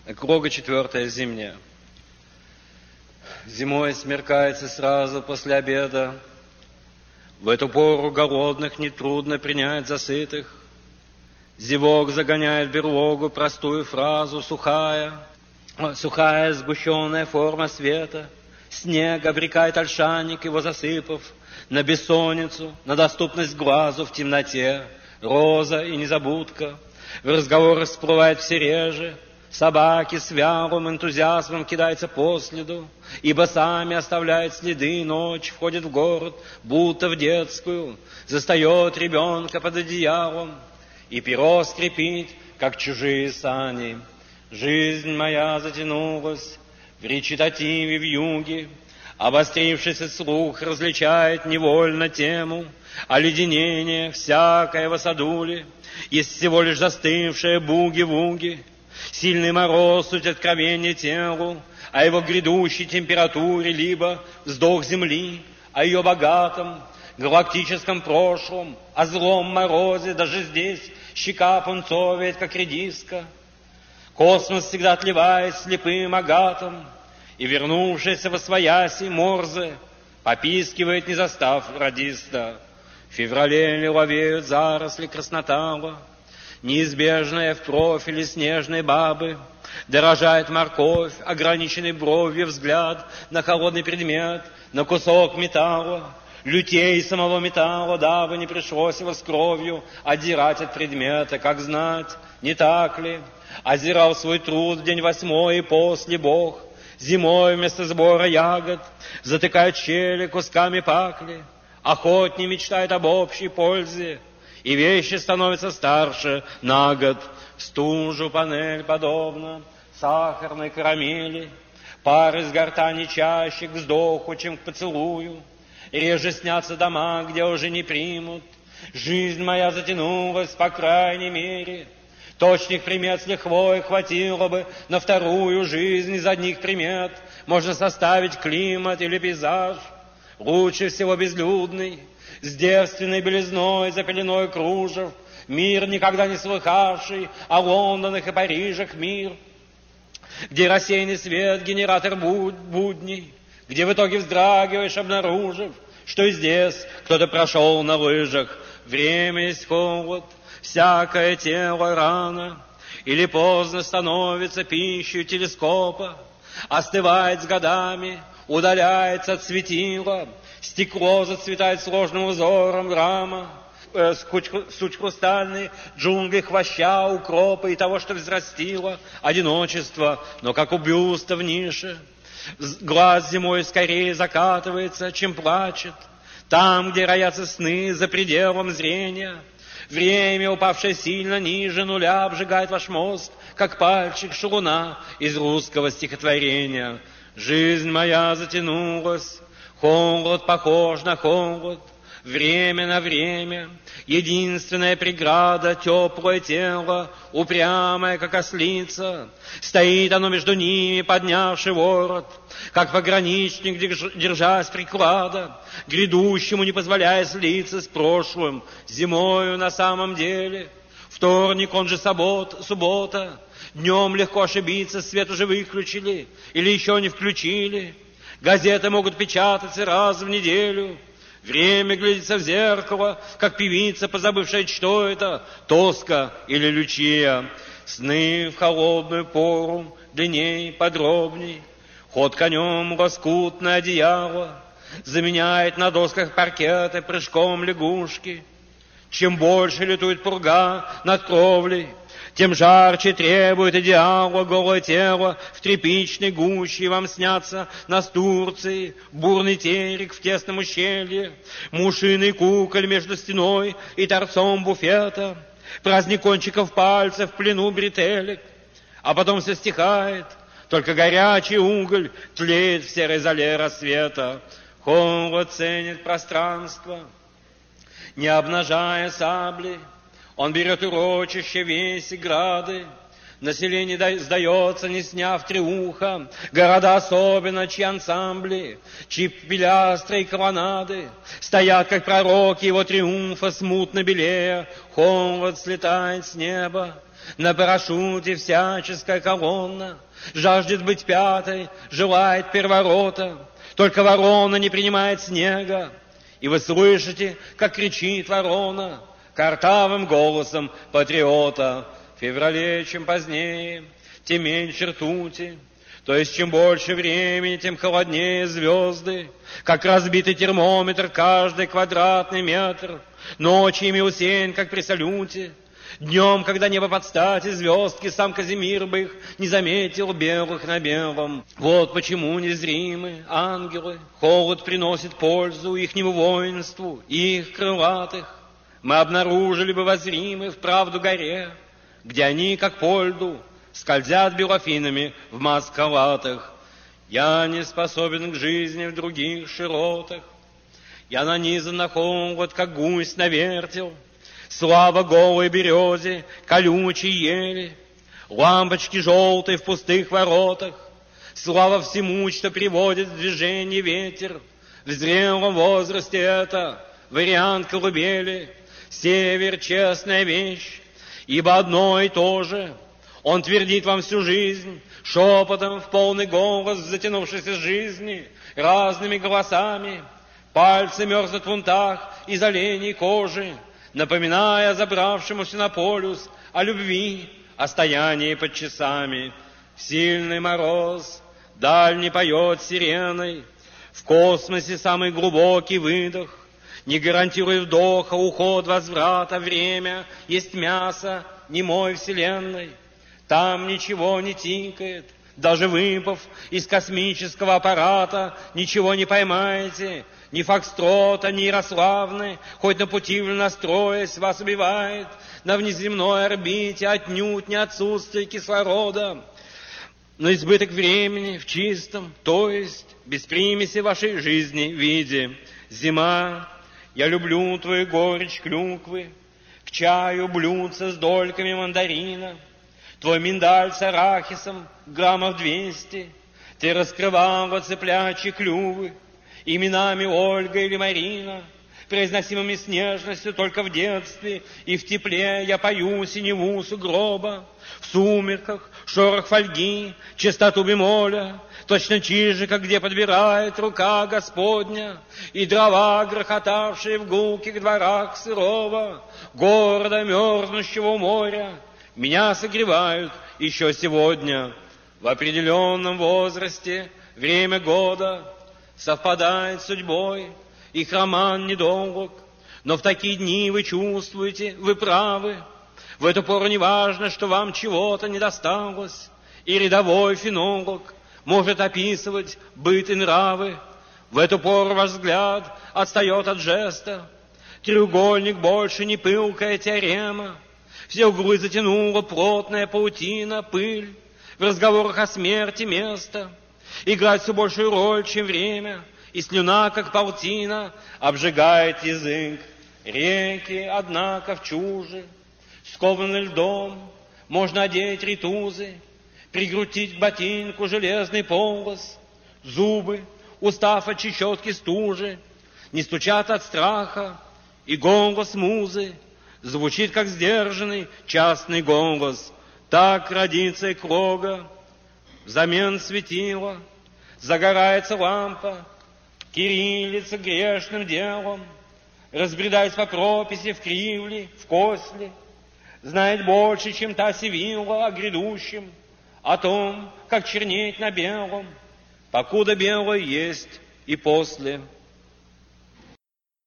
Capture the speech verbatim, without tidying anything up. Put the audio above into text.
Эклога четвертая, зимняя. Зимой смеркается сразу после обеда. В эту пору голодных нетрудно принять за сытых. Зевок загоняет в берлогу простую фразу, сухая, сухая сгущенная форма света. Снег обрекает ольшанник, его засыпав, на бессонницу, на доступность глазу в темноте. Роза и незабудка в разговорах всплывают все реже. Собаки с вялым энтузиазмом кидаются по следу, ибо сами оставляют следы. Ночь входит в город, будто в детскую, застает ребенка под одеялом, и перо скрипит, как чужие сани. Жизнь моя затянулась в речитативе вьюги, обострившийся слух различает невольно тему. Оледенение всякое в осадуле есть всего лишь застывшие буги-вуги. Сильный мороз суть откровение телу о его грядущей температуре, либо вздох земли о ее богатом галактическом прошлом, о злом морозе. Даже здесь щека пунцовеет, как редиска. Космос всегда отливает слепым агатом, и вернувшийся восвояси Морзе попискивает, не застав радиста. В феврале лиловеют заросли краснотала, неизбежная в профиле снежной бабы. Дорожает морковь, ограниченный бровью взгляд на холодный предмет, на кусок металла. Лютей самого металла, дабы не пришлось его с кровью отдирать от предмета. Как знать, не так ли? Озирал свой труд в день восьмой и после Бог. Зимой вместо сбора ягод затыкает щели кусками пакли. Охотнее мечтает об общей пользе, и вещи становятся старше на год. В стужу панель подобно сахарной карамели. Пар из гортани чаще к вздоху, чем к поцелую. Реже снятся дома, где уже не примут. Жизнь моя затянулась, по крайней мере. Точных примет с лихвой хватило бы на вторую жизнь. Из одних примет можно составить климат или пейзаж. Лучше всего безлюдный, с девственной белизной за пеленой кружев. Мир, никогда не слыхавший о Лондонах и Парижах мир, где рассеянный свет, генератор будней, где в итоге вздрагиваешь, обнаружив, что и здесь кто-то прошел на лыжах. Время есть холод, всякое тело рано или поздно становится пищей телескопа, остывает с годами, удаляется от светила, стекло зацветает сложным узором рама, э, суть хрустальной, джунгли хвоща, укропа и того, что взрастило одиночество, но как у бюста в нише. Глаз зимой скорее закатывается, чем плачет. Там, где роятся сны за пределом зрения, время, упавшее сильно ниже нуля, обжигает ваш мозг, как пальчик шалуна из русского стихотворения. Жизнь моя затянулась, холод похож на холод, время на время. Единственная преграда — теплое тело, упрямое, как ослица. Стоит оно между ними, поднявши ворот, как пограничник, держась приклада, грядущему не позволяя слиться с прошлым. Зимою на самом деле вторник, он же суббот, суббота. Днем легко ошибиться, свет уже выключили или еще не включили. Газеты могут печататься раз в неделю. Время глядится в зеркало, как певица, позабывшая, что это, тоска или лючия. Сны в холодную пору, длинней, подробней. Ход конем, лоскутное одеяло заменяет на досках паркеты прыжком лягушки. Чем больше летует пурга над кровлей, тем жарче требует идеала голое тело в тряпичной гуще. Вам снятся настурции, бурный терек в тесном ущелье, мушиный куколь между стеной и торцом буфета, праздник кончиков пальцев в плену бретелек. А потом все стихает, только горячий уголь тлеет в серой зале рассвета. Холод ценит пространство, не обнажая сабли. Он берет урочище, весь и грады. Население сдается, не сняв триуха. Города особенно, чьи ансамбли, чьи пилястры и колоннады стоят, как пророки его триумфа, смутно белея. Холод слетает с неба, На парашюте всяческая колонна жаждет быть пятой, желает перворота. Только ворона не принимает снега, и вы слышите, как кричит ворона картавым голосом патриота. В феврале, чем позднее, тем меньше ртути, то есть чем больше времени, тем холоднее звезды, как разбитый термометр каждый квадратный метр. Ночью усеян, как при салюте. Днем, когда небо под стать и звездки, сам Казимир бы их не заметил белых на белом. Вот почему незримы ангелы, холод приносит пользу ихнему воинству, их крылатых. Мы обнаружили бы возримы вправду горе, где они, как по льду, скользят белофинами в маскалатах. Я не способен к жизни в других широтах. Я нанизан на холод, как гусь на вертел. Слава голой березе, колючей ели, лампочки желтые в пустых воротах. Слава всему, что приводит в движение ветер. В зрелом возрасте это вариант колыбели. Север — честная вещь, ибо одно и то же он твердит вам всю жизнь, шепотом в полный голос затянувшейся жизни, разными голосами. Пальцы мерзнут в унтах из оленей кожи, напоминая забравшемуся на полюс о любви, о стоянии под часами. В сильный мороз дальний поет сиреной, в космосе самый глубокий выдох не гарантирует вдоха, уход, возврата. Время есть мясо немой вселенной. Там ничего не тикает, даже выпав из космического аппарата, ничего не поймаете. Ни фокстрота, ни Ярославны, хоть на пути настроясь, вас убивает. На внеземной орбите отнюдь не отсутствие кислорода, но избыток времени в чистом, то есть без примеси вашей жизни виде. Зима, я люблю твою горечь клюквы, к чаю блюдца с дольками мандарина, твой миндаль с арахисом граммов двести, ты раскрывала цыплячьи клювы, именами Ольга или Марина, произносимыми с нежностью только в детстве, и в тепле я пою синеву сугроба, в сумерках шорох фольги, чистоту бемоля, точно чижика, где подбирает рука Господня, и дрова, грохотавшие в гулких дворах сырого города, мерзнущего у моря, меня согревают еще сегодня. В определенном возрасте время года совпадает с судьбой, их роман недолг, но в такие дни вы чувствуете, вы правы. В эту пору не важно, что вам чего-то не досталось, и рядовой фенолог может описывать быт и нравы. В эту пору ваш взгляд отстает от жеста, треугольник больше не пылкая теорема, все углы затянула плотная паутина, пыль, в разговорах о смерти место играет все большую роль, чем время, и слюна, как паутина, обжигает язык. Реки, однако, в чуже, скованы льдом, можно одеть ритузы, прикрутить к ботинку железный полос. Зубы, устав от чечетки стужи, не стучат от страха, и голос музы звучит, как сдержанный частный голос. Так родится эклога, взамен светила загорается лампа, кириллица грешным делом, разбредаясь по прописи в кривле, в косле, знает больше, чем та Севилла о грядущем, о том, как чернеть на белом, покуда белое есть и после.